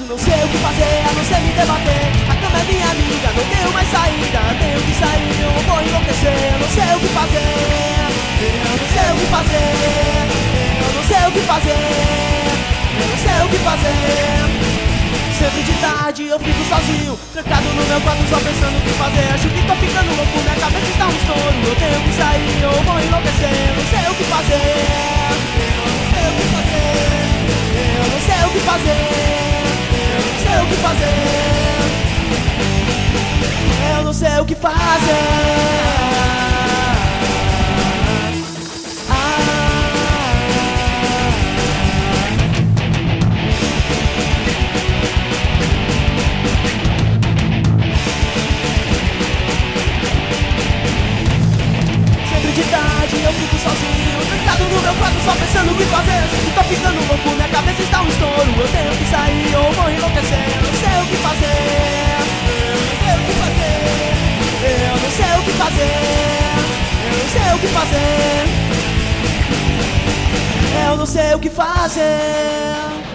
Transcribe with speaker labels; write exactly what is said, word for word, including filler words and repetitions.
Speaker 1: não sei o que fazer, a não ser me debater. A cama é minha amiga, não tenho mais saída. Tenho que sair, eu vou enlouquecer. Eu não sei o que fazer, eu não sei o que fazer. Eu não sei o que fazer, eu não sei o que fazer. Sempre de tarde eu fico sozinho, trancado no meu quarto só pensando o que fazer. Acho que tô ficando louco, minha cabeça está um estouro. Eu tenho que sair, eu vou enlouquecer. Eu não sei o que fazer, eu não sei o que fazer. Eu não sei o que fazer, eu não sei o que fazer. Eu não sei o que fazer. Eu fico sozinho, trancado no meu quarto só pensando o que fazer. Eu tô ficando louco, minha cabeça está um estouro. Eu tenho que sair ou vou enlouquecer. Eu não sei o que fazer, eu não sei o que fazer. Eu não sei o que fazer, eu não sei o que fazer. Eu não sei o que fazer.